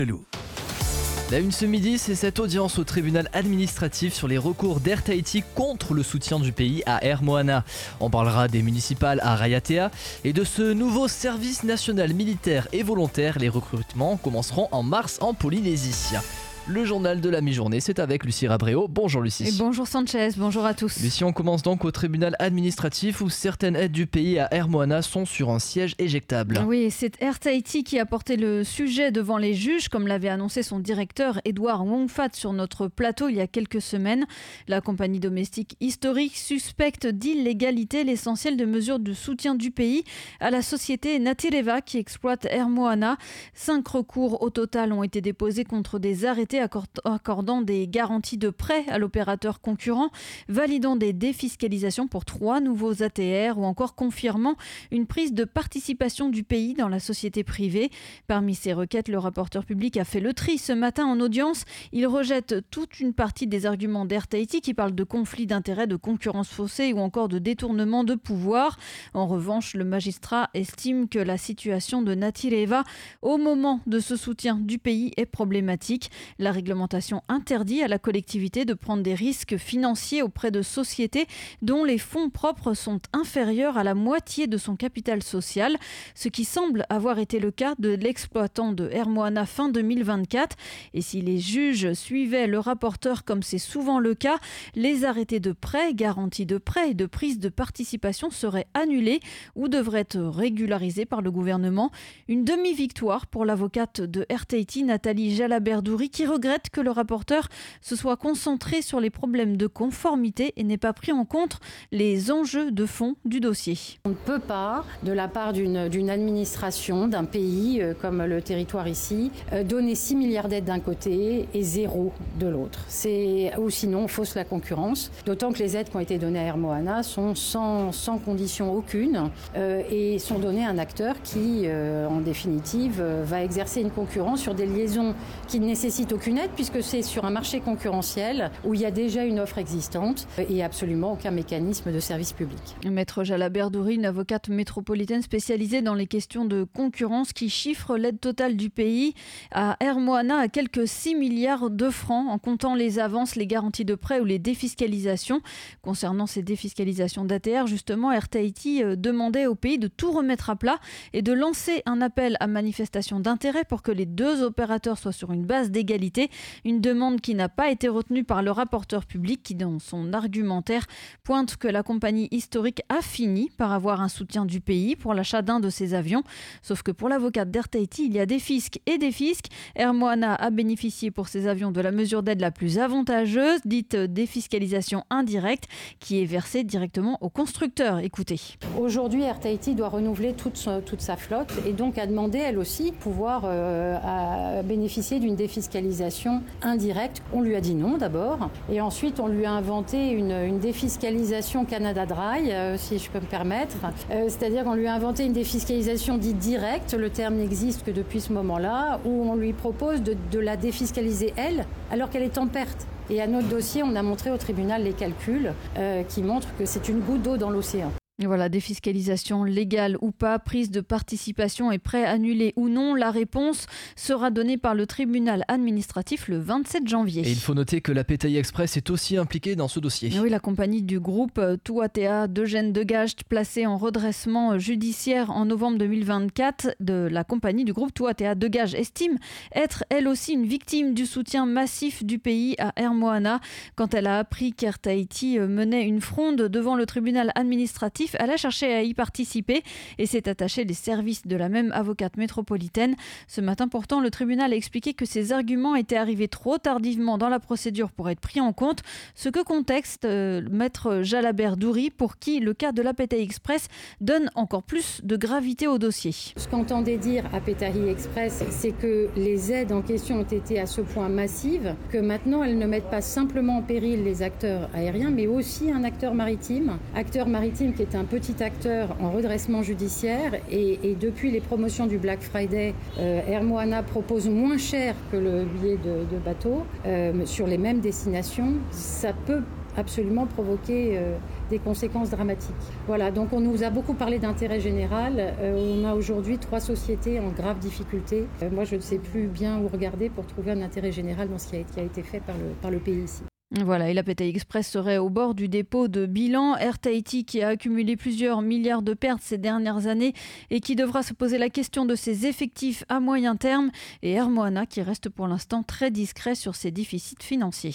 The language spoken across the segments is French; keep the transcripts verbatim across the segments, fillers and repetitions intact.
La une ce midi, c'est cette audience au tribunal administratif sur les recours d'Air Tahiti contre le soutien du pays à Air Moana. On parlera des municipales à Raiatea et de ce nouveau service national militaire et volontaire. Les recrutements commenceront en mars en Polynésie. Le journal de la mi-journée, c'est avec Lucie Rabréau. Bonjour Lucie. Et bonjour Sanchez, bonjour à tous. Lucie, on commence donc au tribunal administratif où certaines aides du pays à Air Moana sont sur un siège éjectable. Oui, c'est Air Tahiti qui a porté le sujet devant les juges, comme l'avait annoncé son directeur Edouard Wongfat sur notre plateau il y a quelques semaines. La compagnie domestique historique suspecte d'illégalité l'essentiel de mesures de soutien du pays à la société Natireva qui exploite Air Moana. Cinq recours au total ont été déposés contre des arrêtés accordant des garanties de prêt à l'opérateur concurrent, validant des défiscalisations pour trois nouveaux A T R ou encore confirmant une prise de participation du pays dans la société privée. Parmi ces requêtes, le rapporteur public a fait le tri ce matin en audience. Il rejette toute une partie des arguments d'Air Tahiti qui parlent de conflit d'intérêts, de concurrence faussée ou encore de détournement de pouvoir. En revanche, le magistrat estime que la situation de Natireva au moment de ce soutien du pays est problématique. La réglementation interdit à la collectivité de prendre des risques financiers auprès de sociétés dont les fonds propres sont inférieurs à la moitié de son capital social, ce qui semble avoir été le cas de l'exploitant de Air Moana fin deux mille vingt-quatre. Et si les juges suivaient le rapporteur comme c'est souvent le cas, les arrêtés de prêt, garanties de prêt et de prise de participation seraient annulés ou devraient être régularisés par le gouvernement. Une demi-victoire pour l'avocate de Air Tahiti, Nathalie Jalabert-Douri, qui regrette que le rapporteur se soit concentré sur les problèmes de conformité et n'ait pas pris en compte les enjeux de fond du dossier. On ne peut pas, de la part d'une, d'une administration, d'un pays euh, comme le territoire ici, euh, donner six milliards d'aides d'un côté et zéro de l'autre. C'est, ou sinon, on fausse la concurrence. D'autant que les aides qui ont été données à Air Moana sont sans, sans condition aucune euh, et sont données à un acteur qui, euh, en définitive, euh, va exercer une concurrence sur des liaisons qui ne nécessitent aucune aide puisque c'est sur un marché concurrentiel où il y a déjà une offre existante et absolument aucun mécanisme de service public. Maître Jalabert-Douri, une avocate métropolitaine spécialisée dans les questions de concurrence qui chiffre l'aide totale du pays à Air Moana à quelques six milliards de francs en comptant les avances, les garanties de prêt ou les défiscalisations. Concernant ces défiscalisations d'A T R, justement, Air Tahiti demandait au pays de tout remettre à plat et de lancer un appel à manifestation d'intérêt pour que les deux opérateurs soient sur une base d'égalité. Une demande qui n'a pas été retenue par le rapporteur public qui, dans son argumentaire, pointe que la compagnie historique a fini par avoir un soutien du pays pour l'achat d'un de ses avions. Sauf que pour l'avocate d'Air Tahiti, il y a des fiscs et des fiscs. Air Moana a bénéficié pour ses avions de la mesure d'aide la plus avantageuse, dite défiscalisation indirecte, qui est versée directement au constructeur. Écoutez. Aujourd'hui, Air Tahiti doit renouveler toute, son, toute sa flotte et donc a demandé, elle aussi, pouvoir euh, à bénéficier d'une défiscalisation indirecte. On lui a dit non d'abord et ensuite on lui a inventé une, une défiscalisation Canada Dry, euh, si je peux me permettre. Euh, c'est-à-dire qu'on lui a inventé une défiscalisation dite directe, le terme n'existe que depuis ce moment-là, où on lui propose de, de la défiscaliser elle alors qu'elle est en perte. Et à notre dossier, on a montré au tribunal les calculs euh, qui montrent que c'est une goutte d'eau dans l'océan. Et voilà, défiscalisation légale ou pas, prise de participation et prêt annulé ou non, la réponse sera donnée par le tribunal administratif le vingt-sept janvier. Et il faut noter que la Pétaï Express est aussi impliquée dans ce dossier. Oui, la compagnie du groupe Tuatea d'Eugène Degacht, placée en redressement judiciaire en novembre deux mille vingt-quatre, de la compagnie du groupe Tuatea Degacht estime être elle aussi une victime du soutien massif du pays à Air Moana. Quand elle a appris qu'Air Tahiti menait une fronde devant le tribunal administratif, elle a cherché à y participer et s'est attachée les services de la même avocate métropolitaine. Ce matin pourtant, le tribunal a expliqué que ces arguments étaient arrivés trop tardivement dans la procédure pour être pris en compte, ce que contexte euh, maître Jalabert-Douri pour qui le cas de la Pétaï Express donne encore plus de gravité au dossier. Ce qu'entendait dire à Pétaï Express, c'est que les aides en question ont été à ce point massives que maintenant elles ne mettent pas simplement en péril les acteurs aériens mais aussi un acteur maritime, acteur maritime qui est un petit acteur en redressement judiciaire et, et depuis les promotions du Black Friday, euh, Air Moana propose moins cher que le billet de, de bateau euh, sur les mêmes destinations. Ça peut absolument provoquer euh, des conséquences dramatiques. Voilà, donc on nous a beaucoup parlé d'intérêt général. Euh, on a aujourd'hui trois sociétés en grave difficulté. Euh, moi, je ne sais plus bien où regarder pour trouver un intérêt général dans ce qui a, qui a été fait par le, par le pays ici. Voilà, et la P T I Express serait au bord du dépôt de bilan. Air Tahiti, qui a accumulé plusieurs milliards de pertes ces dernières années et qui devra se poser la question de ses effectifs à moyen terme. Et Air Moana, qui reste pour l'instant très discret sur ses déficits financiers.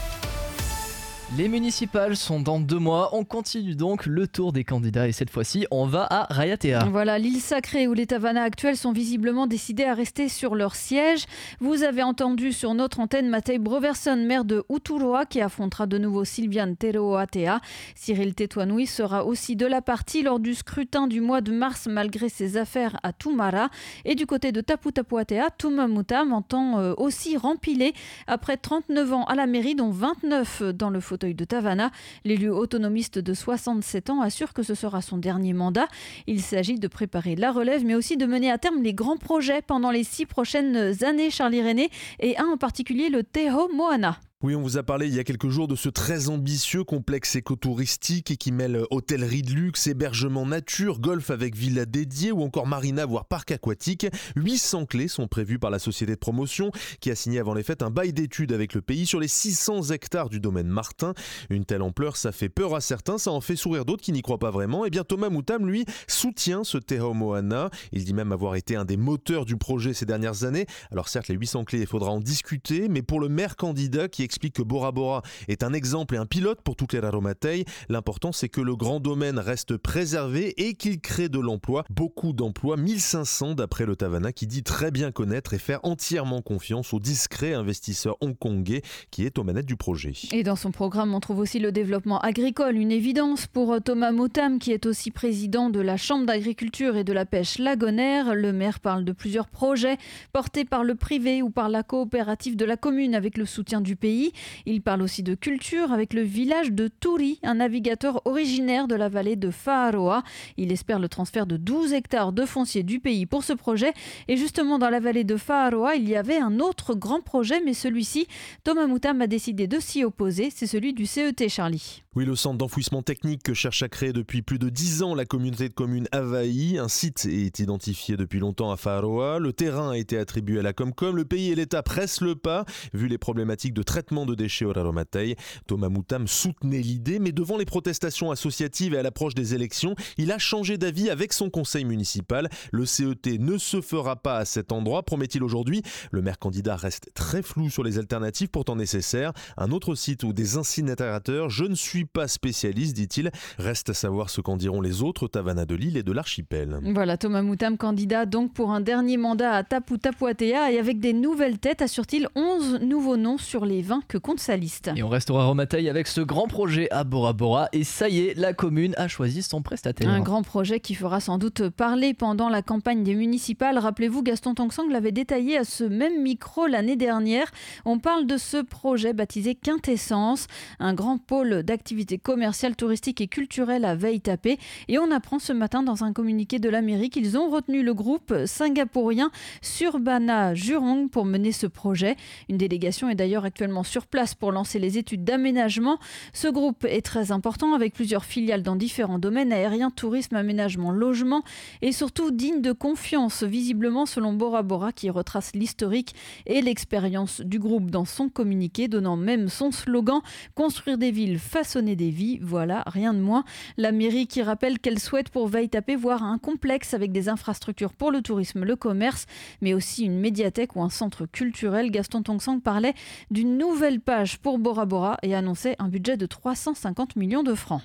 Les municipales sont dans deux mois. On continue donc le tour des candidats et cette fois-ci, on va à Raiatea. Voilà, l'île sacrée où les Tavana actuels sont visiblement décidés à rester sur leur siège. Vous avez entendu sur notre antenne Matej Broverson, maire de Uturoa, qui affrontera de nouveau Sylviane Teroatea. Cyril Tetouanoui sera aussi de la partie lors du scrutin du mois de mars malgré ses affaires à Tumara. Et du côté de Tapu Tapuatea, Tumamutam entend euh, aussi rempiler après trente-neuf ans à la mairie, dont vingt-neuf dans le fauteuil de Tavana. L'élu autonomiste de soixante-sept ans assure que ce sera son dernier mandat. Il s'agit de préparer la relève, mais aussi de mener à terme les grands projets pendant les six prochaines années, Charlie René, et un en particulier, le Teho Moana. Oui, on vous a parlé il y a quelques jours de ce très ambitieux complexe écotouristique qui mêle hôtellerie de luxe, hébergement nature, golf avec villa dédiée ou encore marina voire parc aquatique. huit cents clés sont prévues par la société de promotion qui a signé avant les fêtes un bail d'études avec le pays sur les six cents hectares du domaine Martin. Une telle ampleur, ça fait peur à certains, ça en fait sourire d'autres qui n'y croient pas vraiment. Et bien Thomas Moutam, lui, soutient ce Teho Moana. Il dit même avoir été un des moteurs du projet ces dernières années. Alors certes, les huit cents clés, il faudra en discuter, mais pour le maire candidat qui explique que Bora Bora est un exemple et un pilote pour toutes les Raromatei. L'important, c'est que le grand domaine reste préservé et qu'il crée de l'emploi, beaucoup d'emplois, mille cinq cents d'après le Tavana, qui dit très bien connaître et faire entièrement confiance au discret investisseur hongkongais qui est aux manettes du projet. Et dans son programme, on trouve aussi le développement agricole, une évidence pour Thomas Moutam, qui est aussi président de la Chambre d'agriculture et de la pêche lagonaire. Le maire parle de plusieurs projets portés par le privé ou par la coopérative de la commune avec le soutien du pays. Il parle aussi de culture avec le village de Turi, un navigateur originaire de la vallée de Faaroa. Il espère le transfert de douze hectares de foncier du pays pour ce projet. Et justement, dans la vallée de Faaroa, il y avait un autre grand projet, mais celui-ci, Thomas Moutam a décidé de s'y opposer. C'est celui du C E T, Charlie. Oui, le centre d'enfouissement technique que cherche à créer depuis plus de dix ans la communauté de communes Havaï. Un site est identifié depuis longtemps à Faaroa. Le terrain a été attribué à la Comcom. Le pays et l'État pressent le pas, vu les problématiques de traitement de déchets au Raromatei. Thomas Moutam soutenait l'idée, mais devant les protestations associatives et à l'approche des élections, il a changé d'avis avec son conseil municipal. Le C E T ne se fera pas à cet endroit, promet-il aujourd'hui. Le maire candidat reste très flou sur les alternatives pourtant nécessaires. Un autre site ou des incinérateurs, je ne suis pas spécialiste, dit-il. Reste à savoir ce qu'en diront les autres Tavana de l'île et de l'archipel. Voilà, Thomas Moutam, candidat donc pour un dernier mandat à Tapu Tapuatea et avec des nouvelles têtes, assure-t-il onze nouveaux noms sur les vingt que compte sa liste. Et on restera à Raromatei avec ce grand projet à Bora Bora et ça y est, la commune a choisi son prestataire. Un grand projet qui fera sans doute parler pendant la campagne des municipales. Rappelez-vous, Gaston Tong-Sang l'avait détaillé à ce même micro l'année dernière. On parle de ce projet baptisé Quintessence, un grand pôle d'activité commerciale, touristique et culturelle à Vaitate. Et on apprend ce matin dans un communiqué de la mairie qu'ils ont retenu le groupe singapourien Surbana Jurong pour mener ce projet. Une délégation est d'ailleurs actuellement sur place pour lancer les études d'aménagement. Ce groupe est très important avec plusieurs filiales dans différents domaines, aérien, tourisme, aménagement, logement et surtout digne de confiance, visiblement selon Bora Bora qui retrace l'historique et l'expérience du groupe dans son communiqué, donnant même son slogan « Construire des villes, façonner des vies ». Voilà, rien de moins. La mairie qui rappelle qu'elle souhaite pour Vaitate voir un complexe avec des infrastructures pour le tourisme, le commerce, mais aussi une médiathèque ou un centre culturel. Gaston Tong-Sang parlait d'une nouvelle page pour Bora Bora et annonçait un budget de trois cent cinquante millions de francs.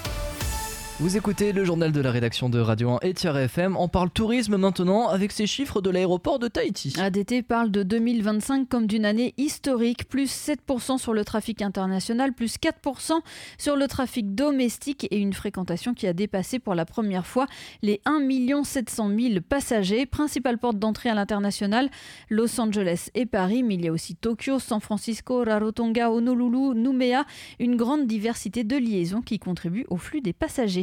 Vous écoutez le journal de la rédaction de Radio un et Tiare F M. On parle tourisme maintenant avec ces chiffres de l'aéroport de Tahiti. A D T parle de deux mille vingt-cinq comme d'une année historique, plus sept pour cent sur le trafic international, plus quatre pour cent sur le trafic domestique et une fréquentation qui a dépassé pour la première fois les un million sept cent mille passagers. Principale porte d'entrée à l'international, Los Angeles et Paris, mais il y a aussi Tokyo, San Francisco, Rarotonga, Honolulu, Nouméa, une grande diversité de liaisons qui contribuent au flux des passagers.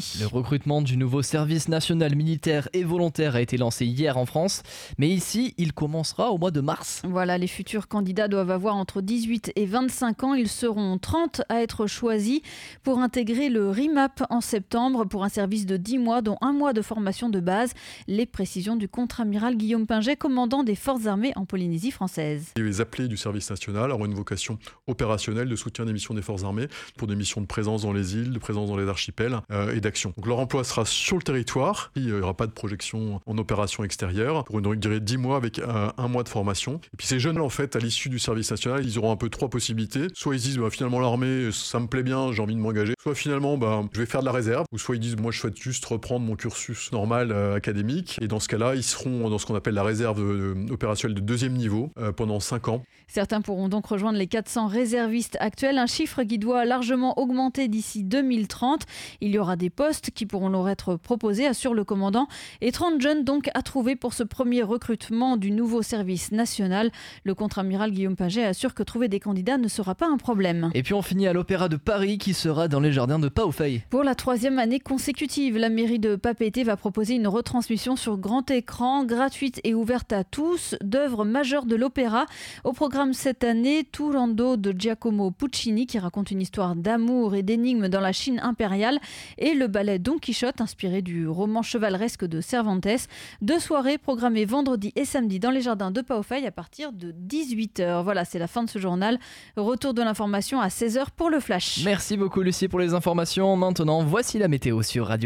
Le recrutement du nouveau service national militaire et volontaire a été lancé hier en France, mais ici, il commencera au mois de mars. Voilà, les futurs candidats doivent avoir entre dix-huit et vingt-cinq ans. Ils seront trente à être choisis pour intégrer le R I M A P en septembre pour un service de dix mois, dont un mois de formation de base. Les précisions du contre-amiral Guillaume Pinget, commandant des forces armées en Polynésie française. Les appelés du service national auront une vocation opérationnelle de soutien des missions des forces armées pour des missions de présence dans les îles, de présence dans les archipels euh, et d'action. Donc leur emploi sera sur le territoire, il n'y aura pas de projection en opération extérieure pour une durée de dix mois avec euh, un mois de formation. Et puis ces jeunes, en fait, à l'issue du service national, ils auront un peu trois possibilités. Soit ils disent bah, finalement l'armée, ça me plaît bien, j'ai envie de m'engager. Soit finalement bah, je vais faire de la réserve. Ou soit ils disent moi je souhaite juste reprendre mon cursus normal euh, académique. Et dans ce cas-là, ils seront dans ce qu'on appelle la réserve euh, opérationnelle de deuxième niveau euh, pendant cinq ans. Certains pourront donc rejoindre les quatre cents réservistes actuels, un chiffre qui doit largement augmenter d'ici deux mille trente. Il y aura des postes qui pourront leur être proposés, assure le commandant, et trente jeunes donc à trouver pour ce premier recrutement du nouveau service national. Le contre-amiral Guillaume Pinget assure que trouver des candidats ne sera pas un problème. Et puis on finit à l'Opéra de Paris qui sera dans les jardins de Paoufeuille. Pour la troisième année consécutive, la mairie de Papeete va proposer une retransmission sur grand écran, gratuite et ouverte à tous, d'œuvres majeures de l'opéra. Au programme cette année, Turandot de Giacomo Puccini qui raconte une histoire d'amour et d'énigmes dans la Chine impériale et le ballet Don Quichotte inspiré du roman chevaleresque de Cervantes. Deux soirées programmées vendredi et samedi dans les jardins de Paoufeuille à partir de dix-huit heures. Voilà, c'est la fin de ce journal. Retour de l'information à seize heures pour le Flash. Merci beaucoup Lucie pour les informations. Maintenant, voici la météo sur Radio.